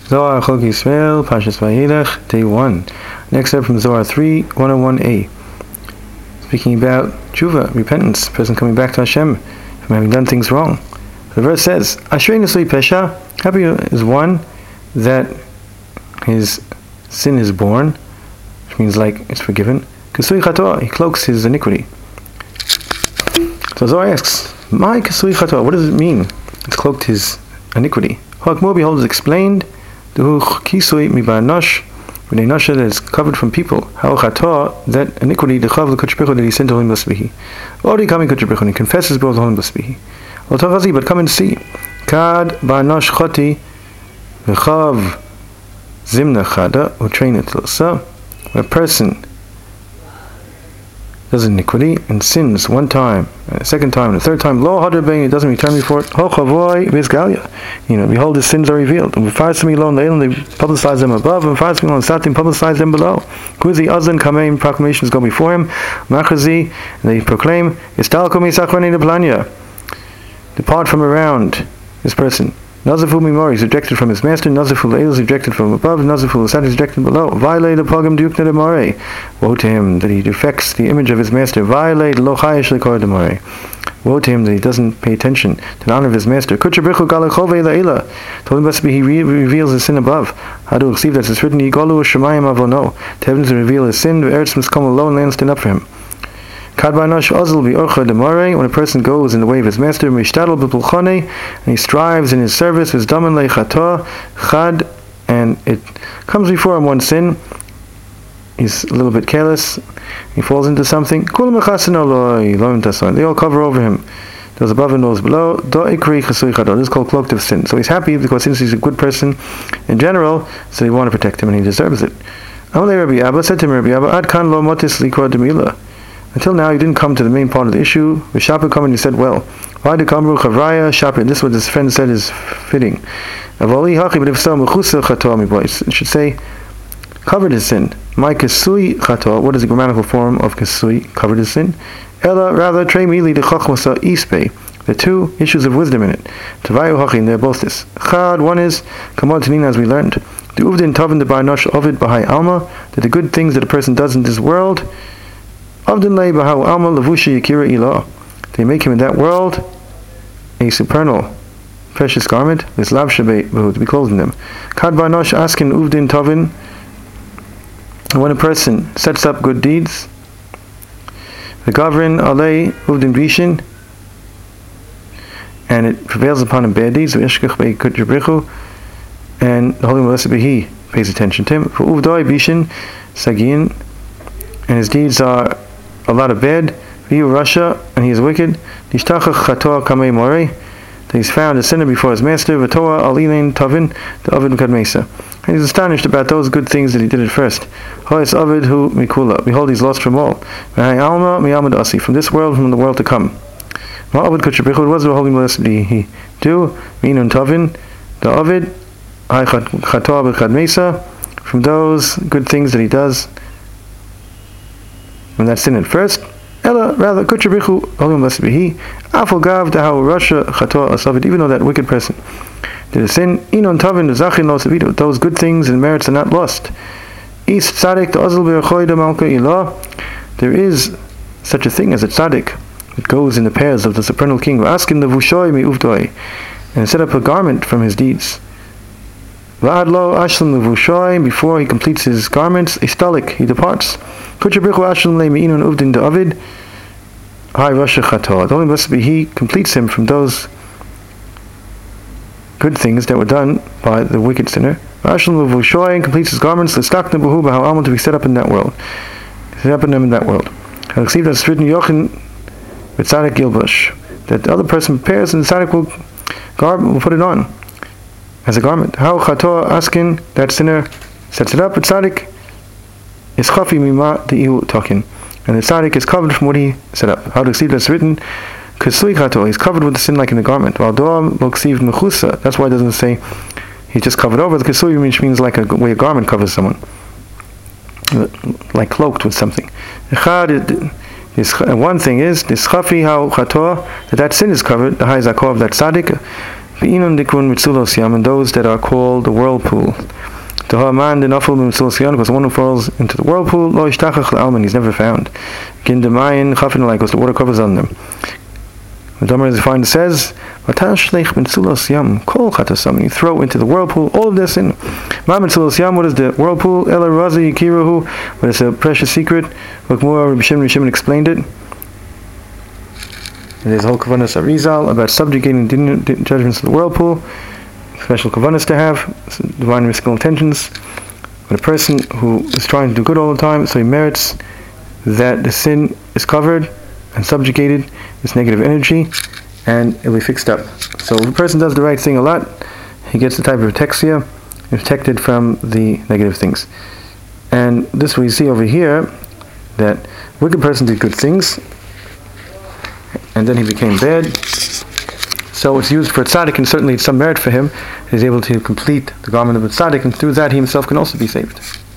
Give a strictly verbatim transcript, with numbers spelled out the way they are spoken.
Zohar Chok Yisrael, Parshas Vayelech, Day one. Next up from Zohar three, one oh one a. Speaking about tshuva, repentance, person coming back to Hashem from having done things wrong. The verse says, Ashrei Nesli Pesha, happy is one that his sin is born, which means like it's forgiven. Kasui Chatoa, he cloaks his iniquity. So Zohar asks, My Kasui Chatoa, what does it mean? It's cloaked his iniquity. Hakmo, behold, is explained. Duhu Kisui Mibanosh, B'nei Nosha, that is covered from people. How Chatoa, that iniquity, Dechav L'Kodesh that he sent to Holim Basbihi. Ori Kami Kodesh Baruch Hu, he confesses both Holim Basbihi. Otavazi, but come and see. Kad Ba'anosh Choti, V'chav Zimna Chada, U'treinet Losa, a person does iniquity and sins one time, and a second time, and a third time, lo hadar bein, he doesn't return before it. Ho chavoy v'izgalia, you know, behold, his sins are revealed. And v'farsimi lo ne'elim, they publicize them above, and v'farsimi lo satim, publicize them below. Kuzi azan kameim, proclamations go before him. Machazi, they proclaim, istalko misachvani deplanya, depart from around this person. Nazafu Mimori is rejected from his master, Nazafu Leil is rejected from above, Nazafu Lasat is rejected below. Violate the Pogam Dukna de More. Woe to him that he defects the image of his master. Violate Lochayish Lekor de More. Woe to him that he doesn't pay attention to the honor of his master. Kuchabrichu Galachove Laila. Told him must be he re- reveals his sin above. How to receive that it's written, Yigolu Shemayim Avono. To heavens to reveal his sin, the earth must come alone, land stand up for him. When a person goes in the way of his master, and he strives in his service, and it comes before him one sin, he's a little bit careless, he falls into something, they all cover over him, those above and those below. This is called cloaked of sin. So he's happy because since he's a good person in general, so they want to protect him and he deserves it. Rabbi Abba said to him, Rabbi Abba, Ad kan lo motis likor demila. Until now, he didn't come to the main part of the issue. V'shaper come and he said, well, why did Kamru Chavraya Shaper? This is what his friend said is fitting. Avoli haki, but if so, mechusa chatoa mi bois. It should say, covered his sin. My kasui chatoa. What is the grammatical form of kasui? Covered his sin. Ella rather trei mili de chachmasa ispe. The two issues of wisdom in it. Tavayu haki, they're both this. Chad, one is kamod tanina, as we learned. The uvdin tavin de ba'anosh ovid b'hai alma. That the good things that a person does in this world, they make him in that world a supernal, precious garment, this lav shabbat, to be clothed in them. Kad ba'anosh askin uvdin tovin. When a person sets up good deeds, the gavrin alei uvdin bishin, and it prevails upon him bad deeds, and the Holy Malasabihi pays attention to him. For uvdoi bishin sagin, and his deeds are a lot of bad. Viu Rasha, and he is wicked. Nishtachach chatoa kamei morei, that he's found a sinner before his master. V'toa alilein tavin, the Ovid Kadmesa. And he's astonished about those good things that he did at first. Hois Ovid hu mikula, behold, he's lost from all. V'hai alma miyamad asi, from this world, from the world to come. Ma Ovid kuchabrichu, what was the Holy Melody he do? Minun tavin, the Ovid, hai chatoa b'kadmesa, from those good things that he does. When that's sin at first, Ella rather kuchabrichu holim must be he. Afal gav to how Russia chatoa asavid, even though that wicked person did a sin, inon tavin zachin lo savidu, those good things and merits are not lost. East tzaddik to azal b'erchoida malka ilah. There is such a thing as a tzaddik that goes in the paths of the supernal king. Askin the vushoy mi uvdoi, and set up a garment from his deeds. Va'ad lo ashlam levushoy, before he completes his garments, istalik, he departs. Kuchabrichu ashlam le me'inun uvdin de avid, hai rasha chatoa. The only must be he completes him from those good things that were done by the wicked sinner. Ashlam levushoy, completes his garments, l'stakna b'hu b'hau alma, to be set up in that world. Set up in them in that world. I'll receive that written yochin v'tzadik gilbush, that the other person prepares and the tzaddik will, garb, will put it on as a garment. How chatoa askin, that sinner sets it up, but tzaddik is chafi mima deihu talking, and the tzaddik is covered from what he set up. How to see that's written, kasui chatoa, he's covered with the sin like in the garment. While doa loksiv mechusa, that's why it doesn't say he's just covered over. The kasui which means like a way a garment covers someone, like cloaked with something. This one thing is this chafi how chatoa, that that sin is covered. The high zakor of that tzaddik. V'inun dikun mitzulos yam, and those that are called the whirlpool. The Haman the Nafal mitzulos yam, because the one who falls into the whirlpool, lo ishtachach le'alman, he's never found. Gindemayin chafin alai, because the water covers on them. The Domer as defined says, "Vatan shleich mitzulos yam kol chatasam." You throw into the whirlpool all of their sin. Ma mitzulos yam. What is the whirlpool? Ela razi yikiruhu. But it's a precious secret. Look more. Rabbi Shimon Shimon explained it. There's a whole kavanas arizal about subjugating din, din, judgments of the whirlpool. Special kavanas to have, divine mystical intentions. But a person who is trying to do good all the time, so he merits that the sin is covered and subjugated, this negative energy, and it will be fixed up. So if a person does the right thing a lot, he gets the type of atexia, protected from the negative things. And this we see over here, that a wicked person did good things, and then he became bad. So it's used for tzaddik, and certainly it's some merit for him. He's able to complete the garment of a tzaddik, and through that he himself can also be saved.